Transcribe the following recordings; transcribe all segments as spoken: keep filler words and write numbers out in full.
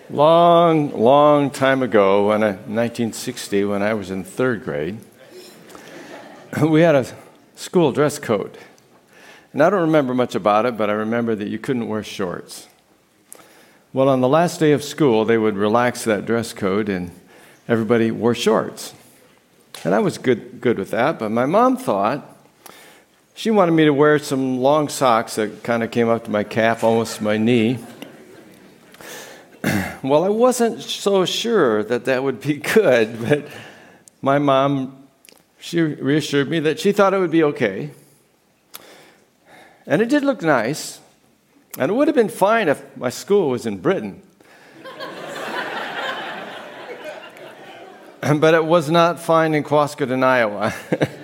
Long, long time ago, when I, nineteen sixty, when I was in third grade, we had a school dress code. And I don't remember much about it, but I remember that you couldn't wear shorts. Well, on the last day of school, they would relax that dress code, and everybody wore shorts. And I was good, good with that, but my mom thought she wanted me to wear some long socks that kind of came up to my calf, almost my knee. Well, I wasn't so sure that that would be good, but my mom, she reassured me that she thought it would be okay. And it did look nice, and it would have been fine if my school was in Britain. But it was not fine in Quasqueton, Iowa.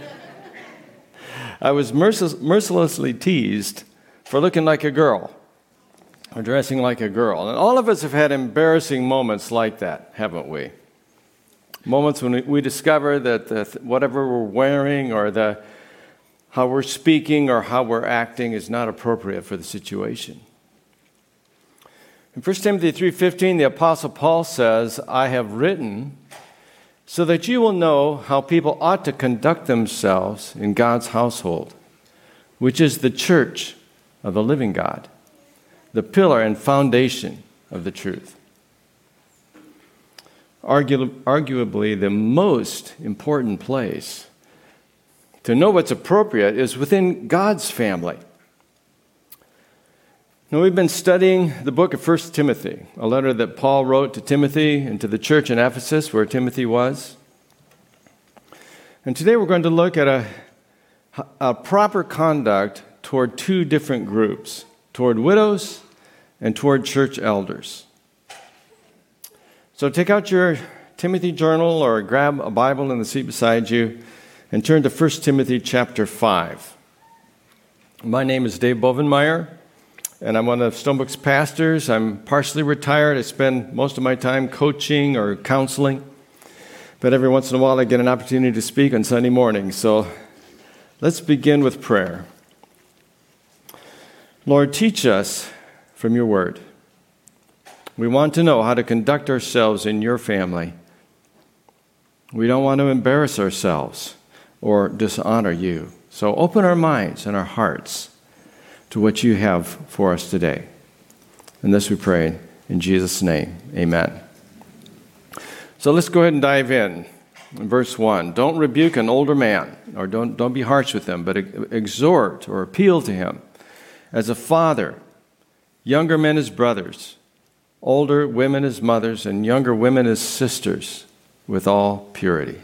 I was mercil- mercilessly teased for looking like a girl, or dressing like a girl. And all of us have had embarrassing moments like that, haven't we? Moments when we discover that the, whatever we're wearing or the how we're speaking or how we're acting is not appropriate for the situation. In First Timothy three fifteen, the Apostle Paul says, "I have written so that you will know how people ought to conduct themselves in God's household, which is the church of the living God, the pillar and foundation of the truth." Argu- arguably, the most important place to know what's appropriate is within God's family. Now, we've been studying the book of First Timothy, a letter that Paul wrote to Timothy and to the church in Ephesus, where Timothy was. And today we're going to look at a, a proper conduct toward two different groups, toward widows and toward church elders. So take out your Timothy journal or grab a Bible in the seat beside you and turn to First Timothy chapter five. My name is Dave Bovenmeyer, and I'm one of Stonebrook's pastors. I'm partially retired. I spend most of my time coaching or counseling, but every once in a while I get an opportunity to speak on Sunday morning. So let's begin with prayer. Lord, teach us from your word. We want to know how to conduct ourselves in your family. We don't want to embarrass ourselves or dishonor you. So open our minds and our hearts to what you have for us today. And this we pray in Jesus' name. Amen. So let's go ahead and dive in. In verse one, don't rebuke an older man, or don't, don't be harsh with him, but exhort or appeal to him as a father, younger men as brothers, older women as mothers, and younger women as sisters, with all purity.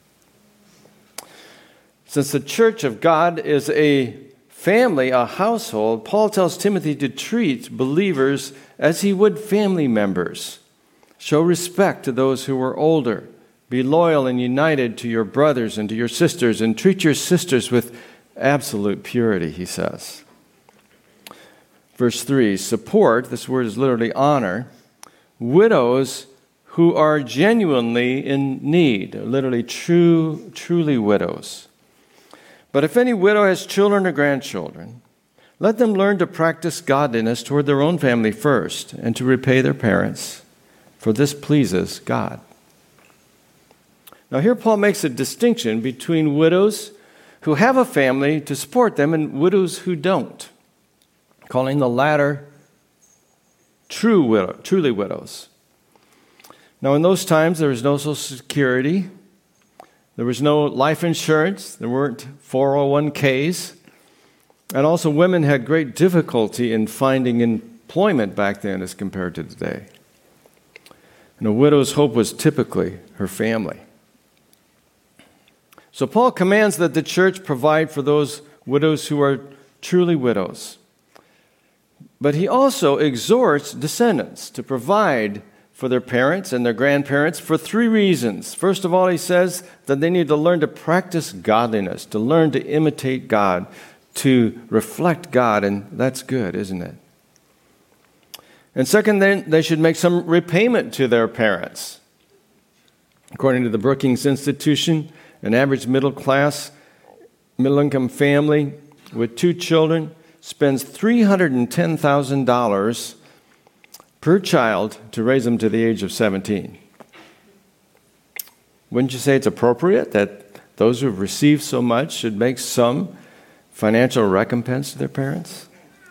Since the church of God is a family, a household, Paul tells Timothy to treat believers as he would family members. Show respect to those who are older. Be loyal and united to your brothers and to your sisters, and treat your sisters with absolute purity, he says. Verse three, support, this word is literally honor, widows who are genuinely in need, literally true, truly widows. But if any widow has children or grandchildren, let them learn to practice godliness toward their own family first, and to repay their parents, for this pleases God. Now here Paul makes a distinction between widows who have a family to support them and widows who don't, calling the latter true widow, truly widows. Now in those times there was no Social Security, there was no life insurance, there weren't four oh one k's, and also women had great difficulty in finding employment back then as compared to today. And a widow's hope was typically her family. So Paul commands that the church provide for those widows who are truly widows. But he also exhorts descendants to provide for their parents and their grandparents for three reasons. First of all, he says that they need to learn to practice godliness, to learn to imitate God, to reflect God, and that's good, isn't it? And second, then they should make some repayment to their parents. According to the Brookings Institution, an average middle-class, middle-income family with two children spends three hundred ten thousand dollars per child to raise them to the age of seventeen. Wouldn't you say it's appropriate that those who have received so much should make some financial recompense to their parents?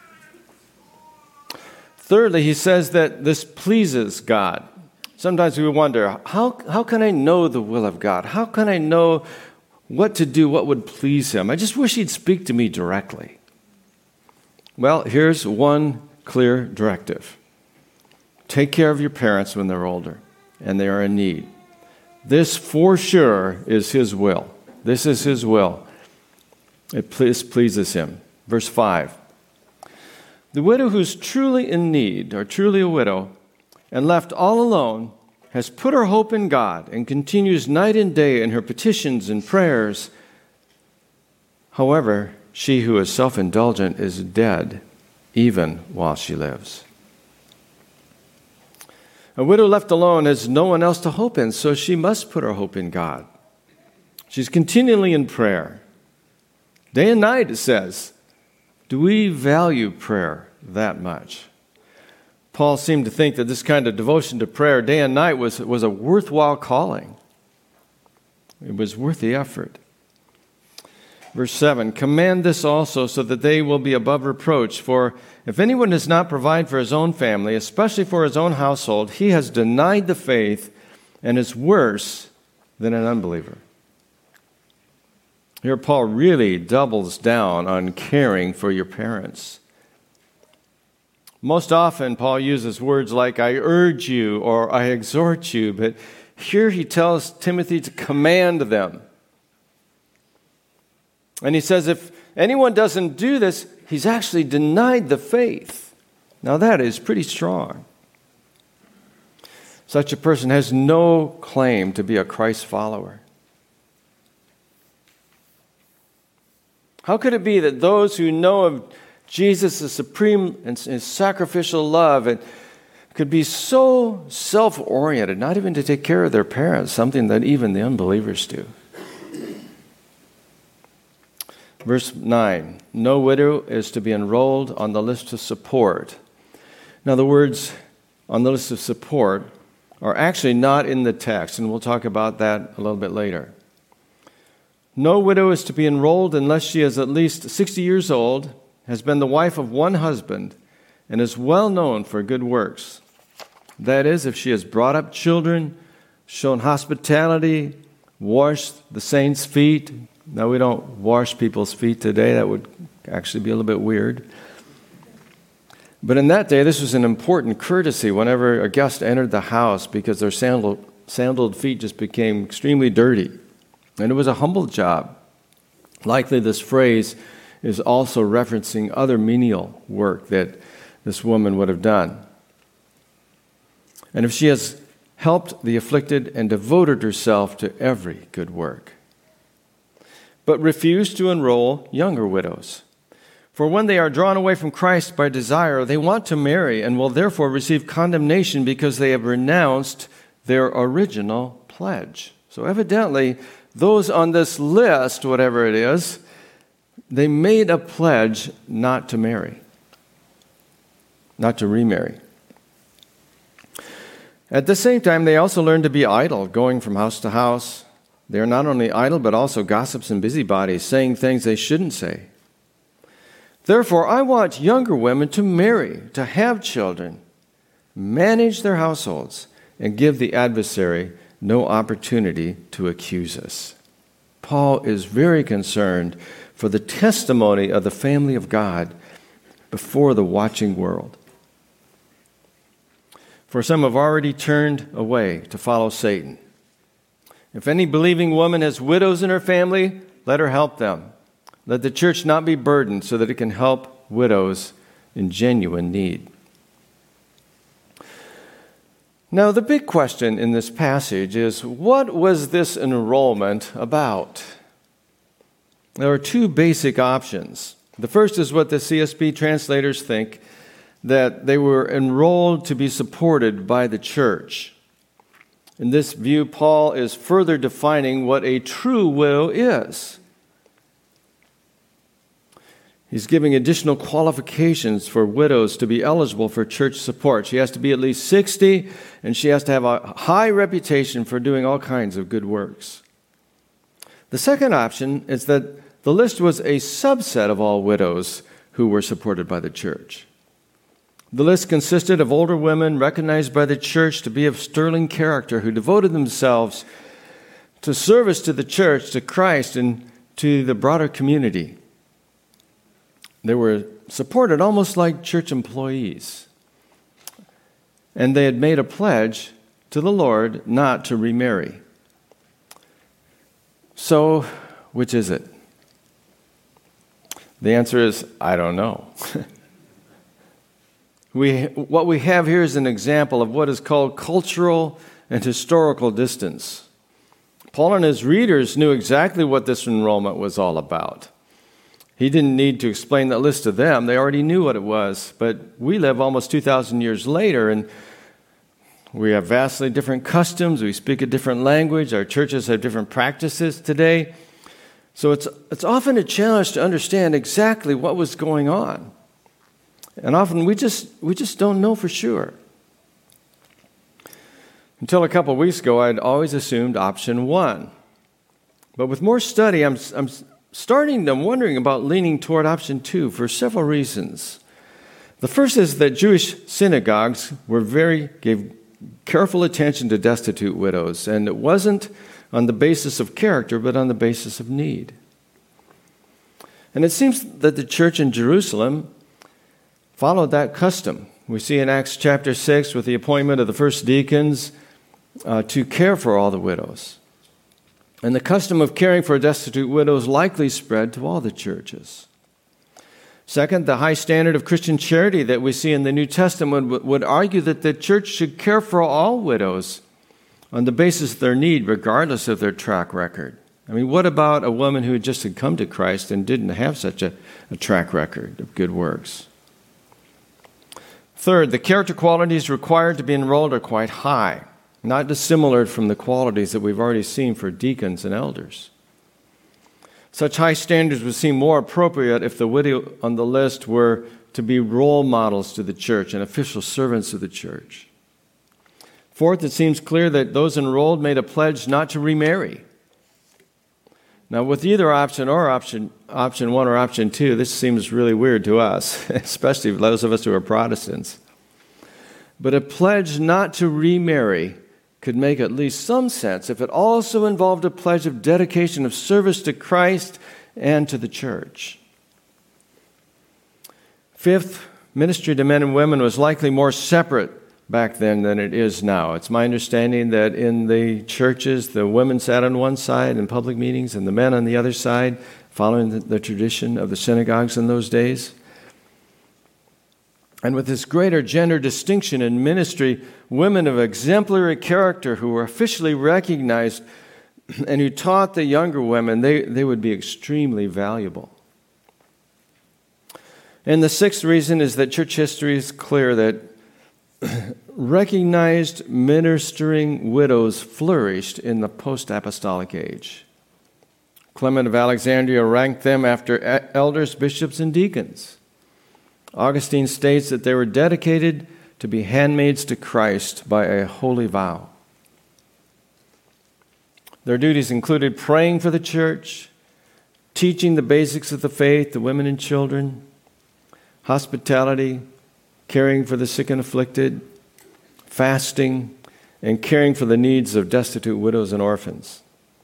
Thirdly, he says that this pleases God. Sometimes we wonder, how, how can I know the will of God? How can I know what to do, what would please him? I just wish he'd speak to me directly. Well, here's one clear directive. Take care of your parents when they're older and they are in need. This for sure is his will. This is his will. It pleases him. Verse five. The widow who's truly in need, or truly a widow, and left all alone, has put her hope in God and continues night and day in her petitions and prayers. However, she who is self-indulgent is dead, even while she lives. A widow left alone has no one else to hope in, so she must put her hope in God. She's continually in prayer. Day and night, it says. Do we value prayer that much? Paul seemed to think that this kind of devotion to prayer day and night was, was a worthwhile calling. It was worth the effort. Verse seven, command this also so that they will be above reproach. For if anyone does not provide for his own family, especially for his own household, he has denied the faith and is worse than an unbeliever. Here Paul really doubles down on caring for your parents. Most often Paul uses words like, I urge you or I exhort you, but here he tells Timothy to command them. And he says if anyone doesn't do this, he's actually denied the faith. Now that is pretty strong. Such a person has no claim to be a Christ follower. How could it be that those who know of Jesus' supreme and his sacrificial love and could be so self-oriented, not even to take care of their parents, something that even the unbelievers do? Verse nine, no widow is to be enrolled on the list of support. Now the words on the list of support are actually not in the text, and we'll talk about that a little bit later. No widow is to be enrolled unless she is at least sixty years old, has been the wife of one husband, and is well known for good works. That is, if she has brought up children, shown hospitality, washed the saints' feet. Now, we don't wash people's feet today. That would actually be a little bit weird. But in that day, this was an important courtesy whenever a guest entered the house because their sandal, sandaled feet just became extremely dirty. And it was a humble job. Likely this phrase is also referencing other menial work that this woman would have done. And if she has helped the afflicted and devoted herself to every good work, but refused to enroll younger widows. For when they are drawn away from Christ by desire, they want to marry and will therefore receive condemnation because they have renounced their original pledge. So evidently, those on this list, whatever it is, they made a pledge not to marry, not to remarry. At the same time, they also learned to be idle, going from house to house. They are not only idle, but also gossips and busybodies, saying things they shouldn't say. Therefore, I want younger women to marry, to have children, manage their households, and give the adversary no opportunity to accuse us. Paul is very concerned for the testimony of the family of God before the watching world. For some have already turned away to follow Satan. If any believing woman has widows in her family, let her help them. Let the church not be burdened so that it can help widows in genuine need. Now, the big question in this passage is, what was this enrollment about? There are two basic options. The first is what the C S B translators think, that they were enrolled to be supported by the church. In this view, Paul is further defining what a true widow is. He's giving additional qualifications for widows to be eligible for church support. She has to be at least sixty, and she has to have a high reputation for doing all kinds of good works. The second option is that the list was a subset of all widows who were supported by the church. The list consisted of older women recognized by the church to be of sterling character who devoted themselves to service to the church, to Christ, and to the broader community. They were supported almost like church employees. And they had made a pledge to the Lord not to remarry. So, which is it? The answer is, I don't know. we, what we have here is an example of what is called cultural and historical distance. Paul and his readers knew exactly what this enrollment was all about. He didn't need to explain that list to them. They already knew what it was. But we live almost two thousand years later, and we have vastly different customs. We speak a different language. Our churches have different practices today. So it's, it's often a challenge to understand exactly what was going on. And often we just, we just don't know for sure. Until a couple of weeks ago, I'd always assumed option one. But with more study, I'm, I'm starting, I'm wondering about leaning toward option two for several reasons. The first is that Jewish synagogues were very, gave careful attention to destitute widows, and it wasn't on the basis of character, but on the basis of need. And it seems that the church in Jerusalem followed that custom. We see in Acts chapter six with the appointment of the first deacons uh, to care for all the widows. And the custom of caring for destitute widows likely spread to all the churches. Second, the high standard of Christian charity that we see in the New Testament would, would argue that the church should care for all widows on the basis of their need, regardless of their track record. I mean, what about a woman who just had come to Christ and didn't have such a, a track record of good works? Third, the character qualities required to be enrolled are quite high, not dissimilar from the qualities that we've already seen for deacons and elders. Such high standards would seem more appropriate if the widow on the list were to be role models to the church and official servants of the church. Fourth, it seems clear that those enrolled made a pledge not to remarry. Now, with either option or option option one or option two, this seems really weird to us, especially those of us who are Protestants. But a pledge not to remarry could make at least some sense if it also involved a pledge of dedication of service to Christ and to the church. Fifth, ministry to men and women was likely more separate back then than it is now. It's my understanding that in the churches, the women sat on one side in public meetings and the men on the other side, following the, the tradition of the synagogues in those days. And with this greater gender distinction in ministry, women of exemplary character who were officially recognized and who taught the younger women, they, they would be extremely valuable. And the sixth reason is that church history is clear that recognized ministering widows flourished in the post-apostolic age. Clement of Alexandria ranked them after elders, bishops, and deacons. Augustine states that they were dedicated to be handmaids to Christ by a holy vow. Their duties included praying for the church, teaching the basics of the faith to women and children, hospitality, caring for the sick and afflicted, fasting, and caring for the needs of destitute widows and orphans.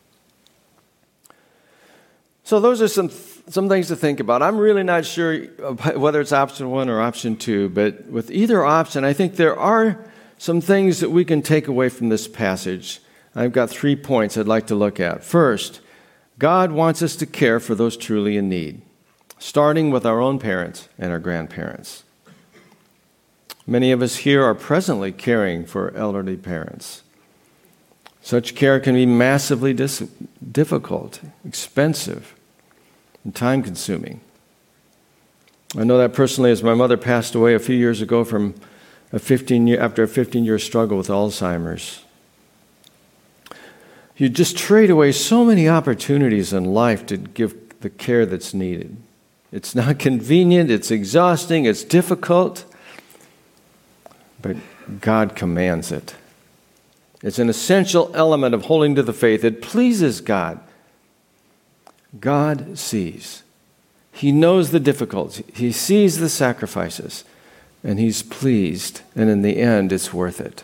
So those are some some things to think about. I'm really not sure whether it's option one or option two, but with either option, I think there are some things that we can take away from this passage. I've got three points I'd like to look at. First, God wants us to care for those truly in need, starting with our own parents and our grandparents. Many of us here are presently caring for elderly parents. Such care can be massively dis- difficult, expensive, and time-consuming. I know that personally as my mother passed away a few years ago from a fifteen year, after a fifteen-year struggle with Alzheimer's. You just trade away so many opportunities in life to give the care that's needed. It's not convenient, it's exhausting, it's difficult, but God commands it. It's an essential element of holding to the faith. It pleases God. God sees. He knows the difficulties. He sees the sacrifices, and He's pleased, and in the end, it's worth it.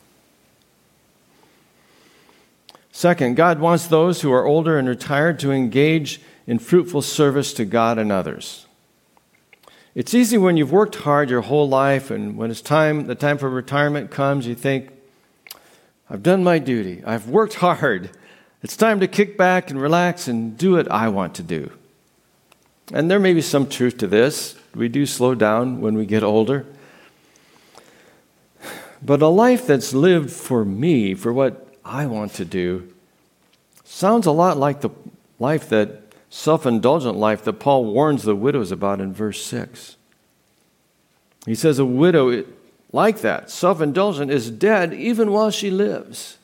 Second, God wants those who are older and retired to engage in fruitful service to God and others. It's easy when you've worked hard your whole life, and when it's time, the time for retirement comes, you think, I've done my duty. I've worked hard. It's time to kick back and relax and do what I want to do. And there may be some truth to this. We do slow down when we get older. But a life that's lived for me, for what I want to do, sounds a lot like the life that, self-indulgent life that Paul warns the widows about in verse six. He says a widow like that, self-indulgent, is dead even while she lives.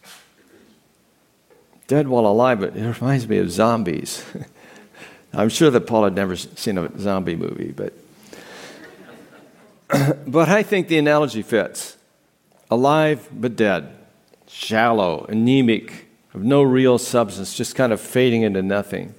Dead while alive, but it reminds me of zombies. I'm sure that Paul had never seen a zombie movie, but but I think the analogy fits. Alive but dead, shallow, anemic, of no real substance, just kind of fading into nothing.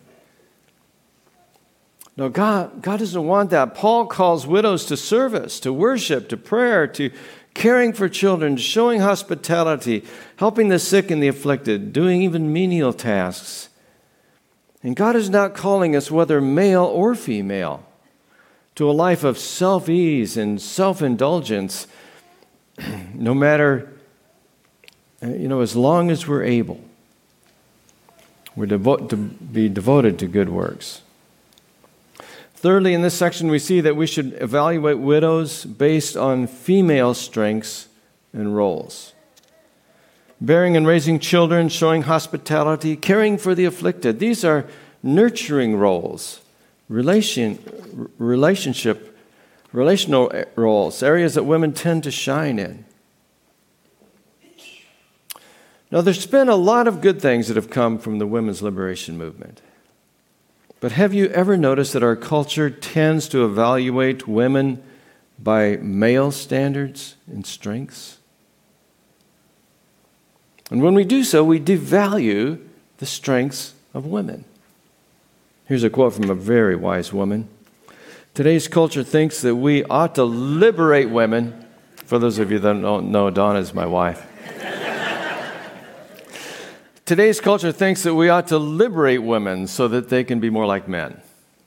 No, God, God doesn't want that. Paul calls widows to service, to worship, to prayer, to caring for children, showing hospitality, helping the sick and the afflicted, doing even menial tasks. And God is not calling us, whether male or female, to a life of self-ease and self-indulgence, no matter, you know, as long as we're able. We're devo- to be devoted to good works. Thirdly, in this section, we see that we should evaluate widows based on female strengths and roles. Bearing and raising children, showing hospitality, caring for the afflicted. These are nurturing roles, relation, relationship, relational roles, areas that women tend to shine in. Now, there's been a lot of good things that have come from the women's liberation movement. But have you ever noticed that our culture tends to evaluate women by male standards and strengths? And when we do so, we devalue the strengths of women. Here's a quote from a very wise woman. Today's culture thinks that we ought to liberate women. For those of you that don't know, Donna is my wife. Today's culture thinks that we ought to liberate women so that they can be more like men.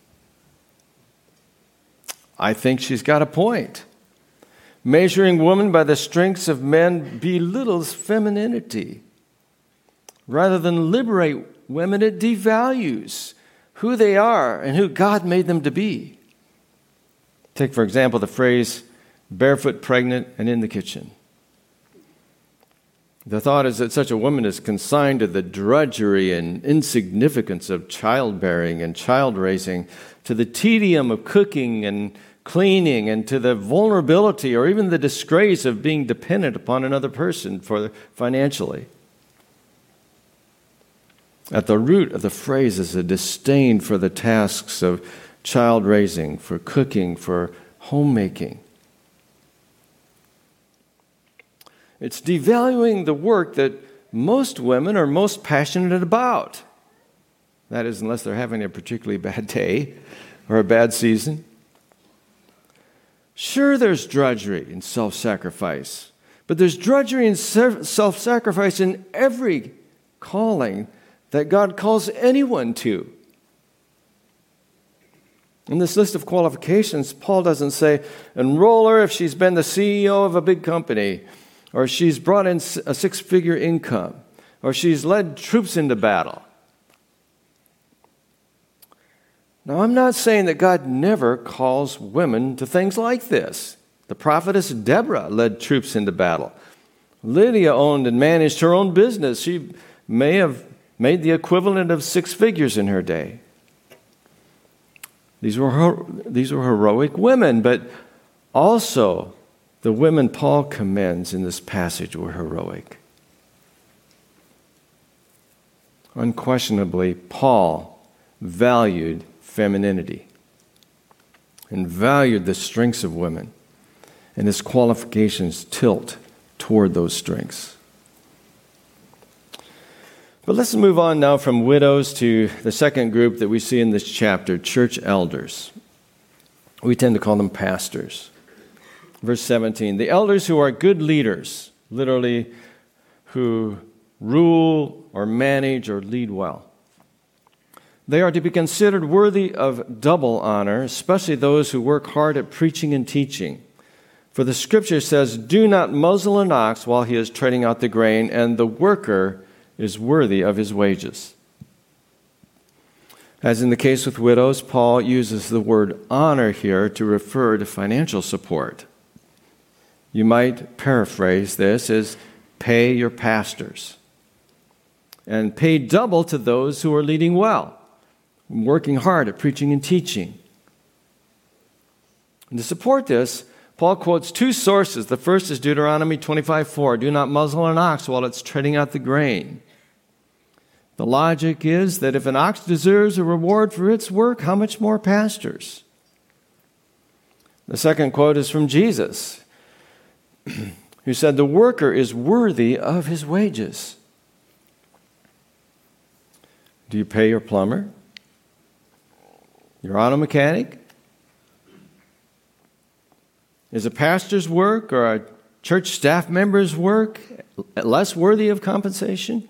I think she's got a point. Measuring women by the strengths of men belittles femininity. Rather than liberate women, it devalues who they are and who God made them to be. Take, for example, the phrase, barefoot, pregnant, and in the kitchen. The thought is that such a woman is consigned to the drudgery and insignificance of childbearing and child raising, to the tedium of cooking and cleaning, and to the vulnerability or even the disgrace of being dependent upon another person for financially. At the root of the phrase is a disdain for the tasks of child raising, for cooking, for homemaking. It's devaluing the work that most women are most passionate about. That is, unless they're having a particularly bad day or a bad season. Sure, there's drudgery and self-sacrifice, but there's drudgery and self-sacrifice in every calling that God calls anyone to. In this list of qualifications, Paul doesn't say, enroll her if she's been the C E O of a big company, or she's brought in a six-figure income, or she's led troops into battle. Now, I'm not saying that God never calls women to things like this. The prophetess Deborah led troops into battle. Lydia owned and managed her own business. She may have made the equivalent of six figures in her day. These were her, these were heroic women, but also the women Paul commends in this passage were heroic. Unquestionably, Paul valued femininity. and valued the strengths of women, and his qualifications tilt toward those strengths. But let's move on now from widows to the second group that we see in this chapter, church elders. We tend to call them pastors. Verse seventeen, the elders who are good leaders, literally who rule or manage or lead well. They are to be considered worthy of double honor, especially those who work hard at preaching and teaching. For the scripture says, do not muzzle an ox while he is treading out the grain, and the worker is worthy of his wages. As in the case with widows, Paul uses the word honor here to refer to financial support. You might paraphrase this as pay your pastors and pay double to those who are leading well, working hard at preaching and teaching. And to support this, Paul quotes two sources. The first is Deuteronomy twenty-five four, do not muzzle an ox while it's treading out the grain. The logic is that if an ox deserves a reward for its work, how much more pastors? The second quote is from Jesus, who said, the worker is worthy of his wages. Do you pay your plumber? Your auto mechanic? Is a pastor's work or a church staff member's work less worthy of compensation?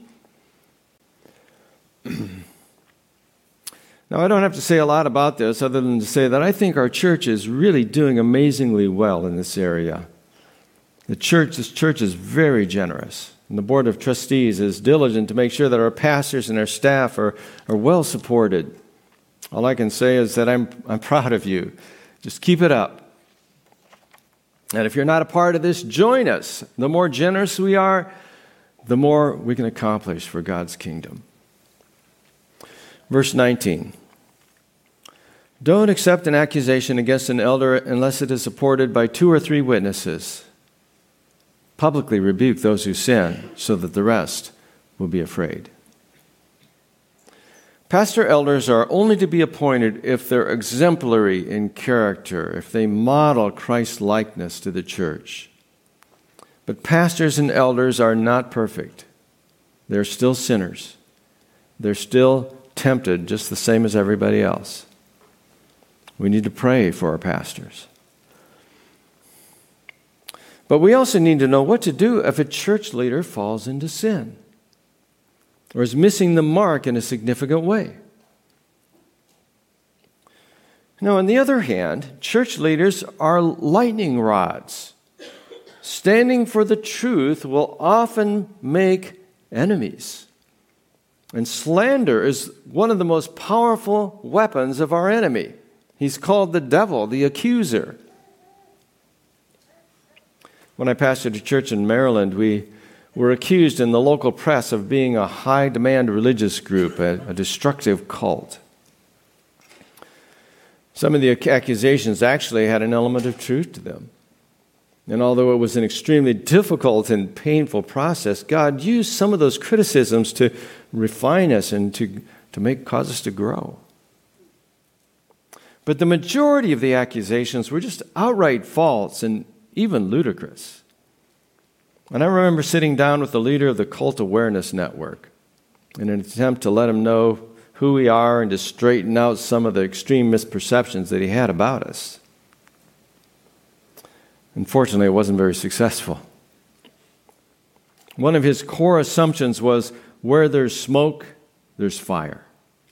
Now, I don't have to say a lot about this other than to say that I think our church is really doing amazingly well in this area. The church, this church is very generous, and the board of trustees is diligent to make sure that our pastors and our staff are, are well supported. All I can say is that I'm, I'm proud of you. Just keep it up. And if you're not a part of this, join us. The more generous we are, the more we can accomplish for God's kingdom. Verse nineteen. Don't accept an accusation against an elder unless it is supported by two or three witnesses. Publicly rebuke those who sin so that the rest will be afraid. Pastor elders are only to be appointed if they're exemplary in character, if they model Christ's likeness to the church. But pastors and elders are not perfect. They're still sinners. They're still tempted just the same as everybody else. We need to pray for our pastors. But we also need to know what to do if a church leader falls into sin or is missing the mark in a significant way. Now, on the other hand, church leaders are lightning rods. Standing for the truth will often make enemies. And slander is one of the most powerful weapons of our enemy. He's called the devil, the accuser. When I pastored a church in Maryland, we were accused in the local press of being a high-demand religious group, a, a destructive cult. Some of the accusations actually had an element of truth to them. And although it was an extremely difficult and painful process, God used some of those criticisms to refine us and to, to make cause us to grow. But the majority of the accusations were just outright false and even ludicrous. And I remember sitting down with the leader of the Cult Awareness Network in an attempt to let him know who we are and to straighten out some of the extreme misperceptions that he had about us. Unfortunately, it wasn't very successful. One of his core assumptions was, where there's smoke, there's fire.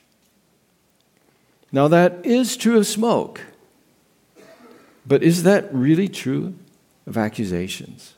Now, that is true of smoke, but is that really true of accusations?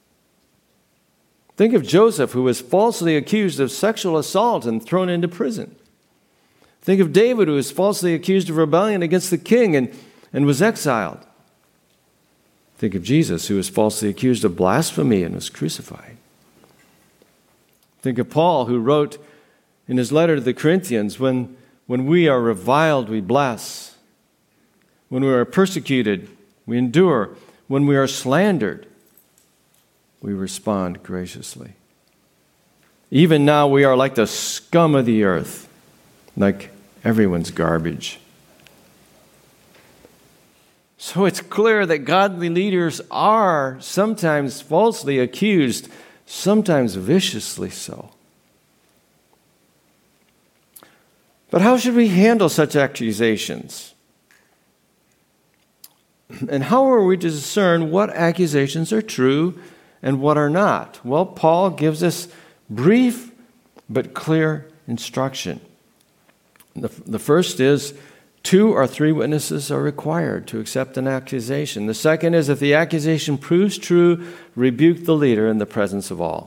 Think of Joseph, who was falsely accused of sexual assault and thrown into prison. Think of David, who was falsely accused of rebellion against the king and, and was exiled. Think of Jesus, who was falsely accused of blasphemy and was crucified. Think of Paul, who wrote in his letter to the Corinthians, when, when we are reviled, we bless. When we are persecuted, we endure. When we are slandered, we respond graciously. Even now we are like the scum of the earth, like everyone's garbage. So it's clear that godly leaders are sometimes falsely accused, sometimes viciously so. But how should we handle such accusations? And how are we to discern what accusations are true and what are not? Well, Paul gives us brief but clear instruction. The, the first is, two or three witnesses are required to accept an accusation. The second is, if the accusation proves true, rebuke the leader in the presence of all.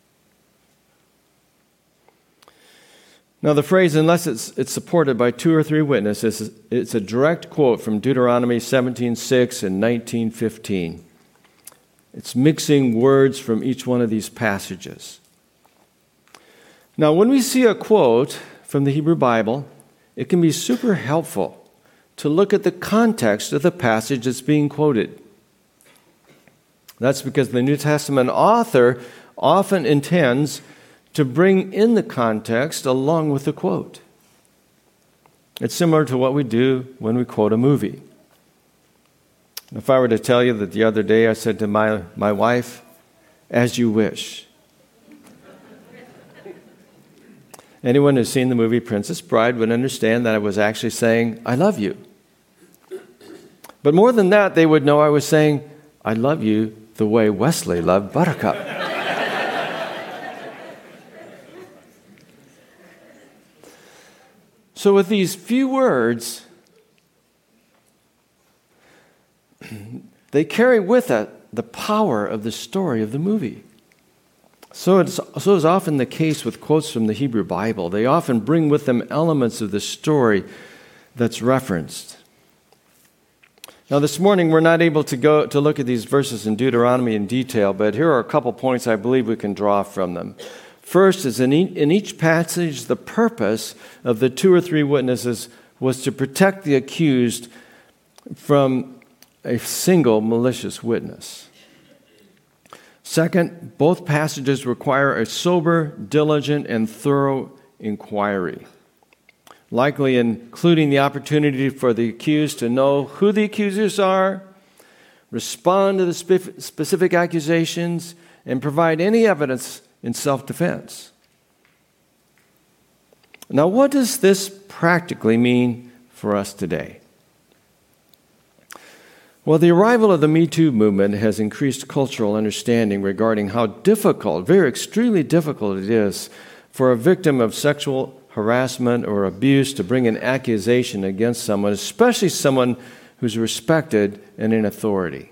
Now, the phrase, unless it's, it's supported by two or three witnesses, it's a direct quote from Deuteronomy seventeen six and nineteen fifteen. It's mixing words from each one of these passages. Now, when we see a quote from the Hebrew Bible, it can be super helpful to look at the context of the passage that's being quoted. That's because the New Testament author often intends to bring in the context along with the quote. It's similar to what we do when we quote a movie. If I were to tell you that the other day I said to my, my wife, "As you wish." Anyone who's seen the movie Princess Bride would understand that I was actually saying, "I love you." But more than that, they would know I was saying, "I love you the way Wesley loved Buttercup." So with these few words, they carry with it the power of the story of the movie. So it's so is often the case with quotes from the Hebrew Bible. They often bring with them elements of the story that's referenced. Now this morning we're not able to go to look at these verses in Deuteronomy in detail, but here are a couple points I believe we can draw from them. First is in each passage, the purpose of the two or three witnesses was to protect the accused from a single malicious witness. Second, both passages require a sober, diligent, and thorough inquiry, likely including the opportunity for the accused to know who the accusers are, respond to the specific accusations, and provide any evidence in self-defense. Now, what does this practically mean for us today? Well, the arrival of the Me Too movement has increased cultural understanding regarding how difficult, very extremely difficult it is for a victim of sexual harassment or abuse to bring an accusation against someone, especially someone who's respected and in authority.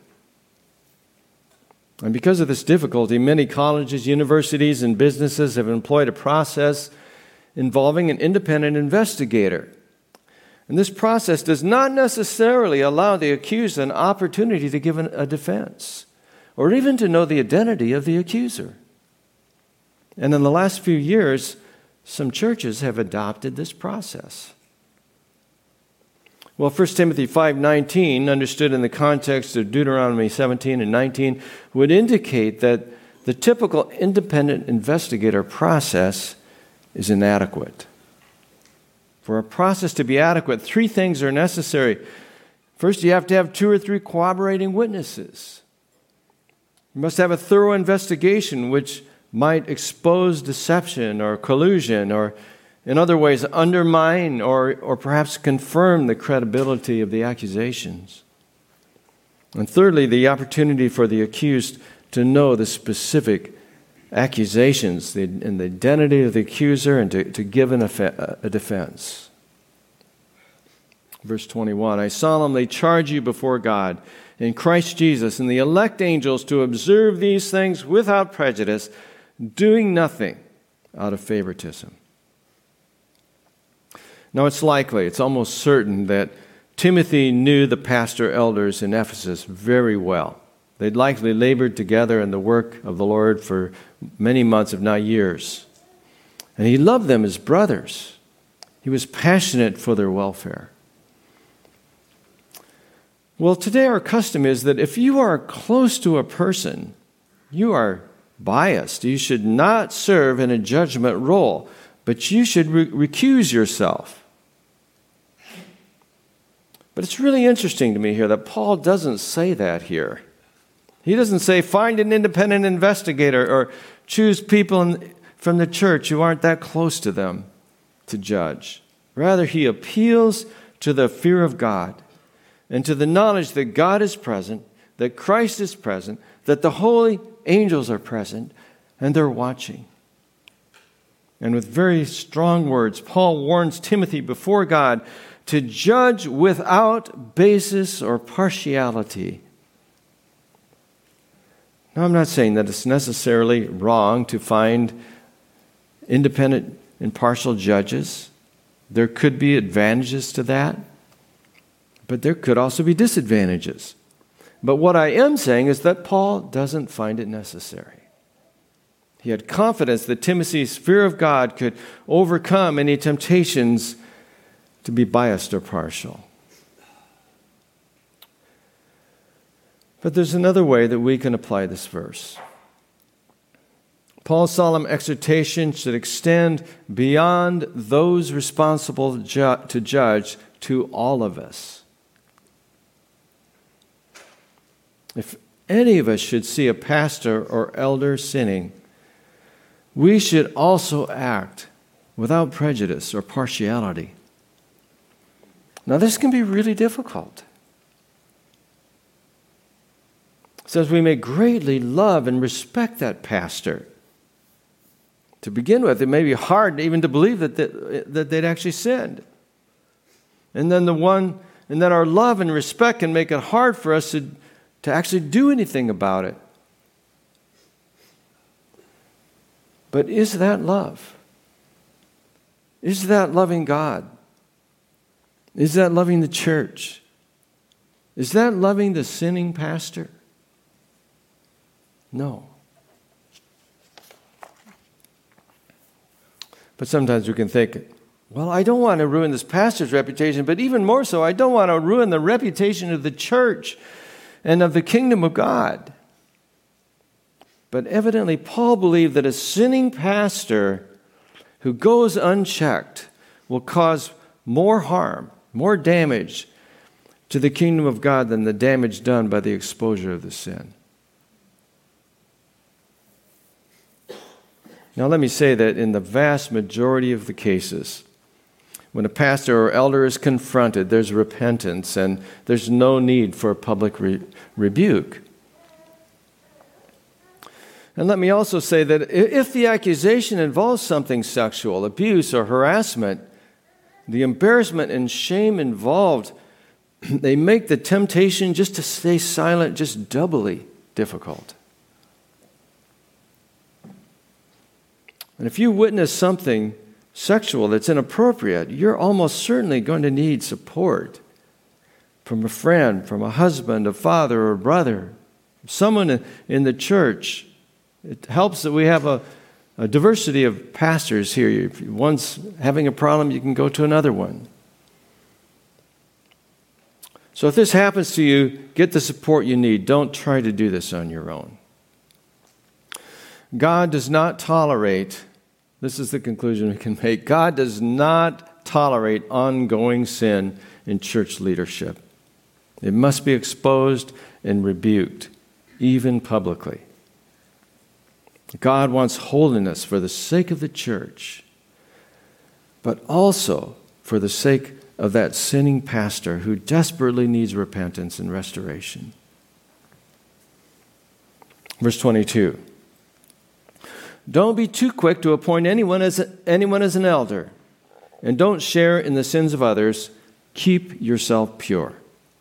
And because of this difficulty, many colleges, universities, and businesses have employed a process involving an independent investigator. And this process does not necessarily allow the accused an opportunity to give an, a defense or even to know the identity of the accuser. And in the last few years, some churches have adopted this process. Well, First Timothy five nineteen, understood in the context of Deuteronomy seventeen and nineteen, would indicate that the typical independent investigator process is inadequate. For a process to be adequate, three things are necessary. First, you have to have two or three corroborating witnesses. You must have a thorough investigation which might expose deception or collusion or in other ways undermine or, or perhaps confirm the credibility of the accusations. And thirdly, the opportunity for the accused to know the specific accusations the, and the identity of the accuser and to, to give an, a defense. Verse twenty-one, I solemnly charge you before God in Christ Jesus and the elect angels to observe these things without prejudice, doing nothing out of favoritism. Now, it's likely, it's almost certain that Timothy knew the pastor elders in Ephesus very well. They'd likely labored together in the work of the Lord for many months, if not years. And he loved them as brothers. He was passionate for their welfare. Well, today our custom is that if you are close to a person, you are biased. You should not serve in a judgment role, but you should re- recuse yourself. But it's really interesting to me here that Paul doesn't say that here. He doesn't say, find an independent investigator or choose people in, from the church who aren't that close to them to judge. Rather, he appeals to the fear of God and to the knowledge that God is present, that Christ is present, that the holy angels are present, and they're watching. And with very strong words, Paul warns Timothy before God to judge without basis or partiality. Now, I'm not saying that it's necessarily wrong to find independent, impartial judges. There could be advantages to that, but there could also be disadvantages. But what I am saying is that Paul doesn't find it necessary. He had confidence that Timothy's fear of God could overcome any temptations to be biased or partial. But there's another way that we can apply this verse. Paul's solemn exhortation should extend beyond those responsible ju- to judge to all of us. If any of us should see a pastor or elder sinning, we should also act without prejudice or partiality. Now, this can be really difficult. It says we may greatly love and respect that pastor. To begin with, it may be hard even to believe that, they, that they'd actually sinned. And then the one, and then our love and respect can make it hard for us to, to actually do anything about it. But is that love? Is that loving God? Is that loving the church? Is that loving the sinning pastor? No. But sometimes we can think, well, I don't want to ruin this pastor's reputation, but even more so, I don't want to ruin the reputation of the church and of the kingdom of God. But evidently, Paul believed that a sinning pastor who goes unchecked will cause more harm, more damage to the kingdom of God than the damage done by the exposure of the sin. Now, let me say that in the vast majority of the cases, when a pastor or elder is confronted, there's repentance and there's no need for a public re- rebuke. And let me also say that if the accusation involves something sexual, abuse, or harassment, the embarrassment and shame involved, they make the temptation just to stay silent just doubly difficult. And if you witness something sexual that's inappropriate, you're almost certainly going to need support from a friend, from a husband, a father, or a brother, someone in the church. It helps that we have a, a diversity of pastors here. If one's having a problem, you can go to another one. So if this happens to you, get the support you need. Don't try to do this on your own. God does not tolerate, this is the conclusion we can make, God does not tolerate ongoing sin in church leadership. It must be exposed and rebuked, even publicly. God wants holiness for the sake of the church, but also for the sake of that sinning pastor who desperately needs repentance and restoration. Verse twenty-two. Don't be too quick to appoint anyone as, a, anyone as an elder, and don't share in the sins of others. Keep yourself pure.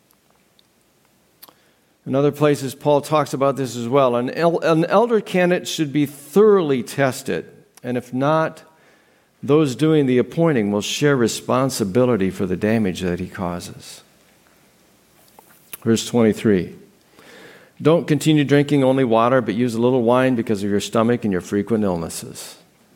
In other places, Paul talks about this as well. An, el- an elder candidate should be thoroughly tested, and if not, those doing the appointing will share responsibility for the damage that he causes. Verse twenty-three. Don't continue drinking only water, but use a little wine because of your stomach and your frequent illnesses.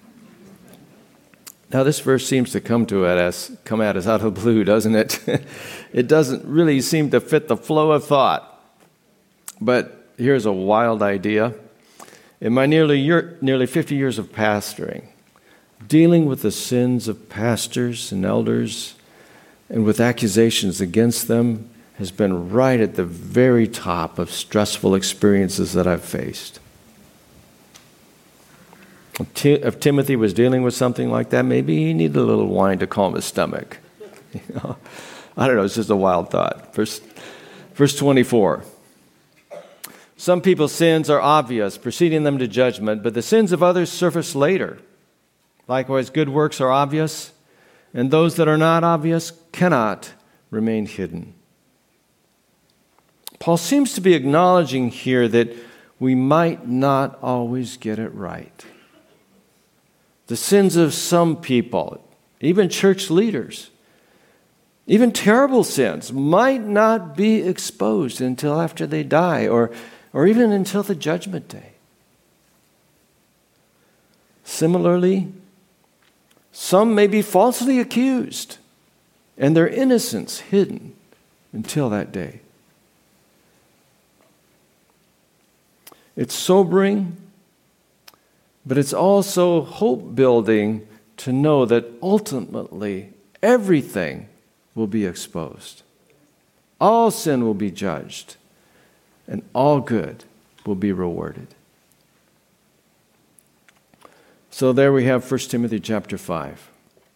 Now, this verse seems to come to us, come at us out of the blue, doesn't it? It doesn't really seem to fit the flow of thought. But here's a wild idea. In my nearly year, nearly fifty years of pastoring, dealing with the sins of pastors and elders and with accusations against them has been right at the very top of stressful experiences that I've faced. If Timothy was dealing with something like that, maybe he needed a little wine to calm his stomach. You know? I don't know, it's just a wild thought. Verse, verse twenty-four. Some people's sins are obvious, preceding them to judgment, but the sins of others surface later. Likewise, good works are obvious, and those that are not obvious cannot remain hidden. Paul seems to be acknowledging here that we might not always get it right. The sins of some people, even church leaders, even terrible sins, might not be exposed until after they die, or, or even until the judgment day. Similarly, some may be falsely accused and their innocence hidden until that day. It's sobering, but it's also hope-building to know that ultimately everything will be exposed. All sin will be judged, and all good will be rewarded. So there we have First Timothy chapter five.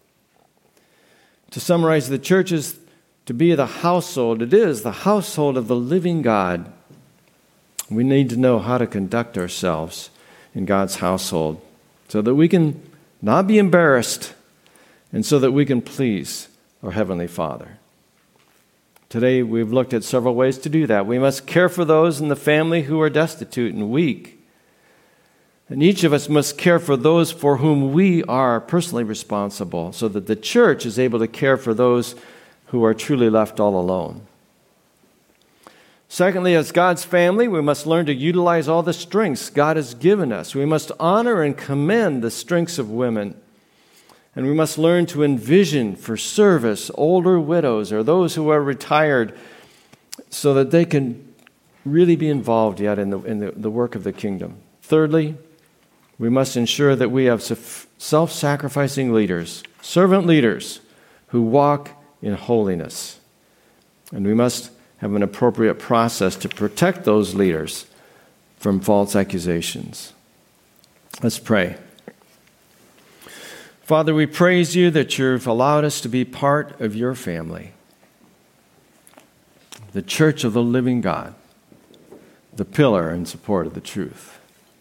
To summarize, the church is to be the household. It is the household of the living God. We need to know how to conduct ourselves in God's household so that we can not be embarrassed and so that we can please our Heavenly Father. Today we've looked at several ways to do that. We must care for those in the family who are destitute and weak. And each of us must care for those for whom we are personally responsible so that the church is able to care for those who are truly left all alone. Secondly, as God's family, we must learn to utilize all the strengths God has given us. We must honor and commend the strengths of women. And we must learn to envision for service older widows or those who are retired so that they can really be involved yet in the, in the, the work of the kingdom. Thirdly, we must ensure that we have self-sacrificing leaders, servant leaders, who walk in holiness. And we must have an appropriate process to protect those leaders from false accusations. Let's pray. Father, we praise you that you've allowed us to be part of your family, the church of the living God, the pillar and support of the truth.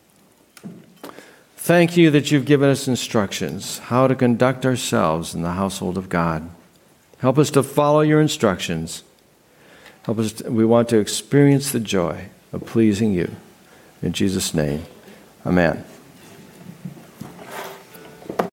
Thank you that you've given us instructions how to conduct ourselves in the household of God. Help us to follow your instructions. Help us. To, we want to experience the joy of pleasing you. In Jesus' name, amen.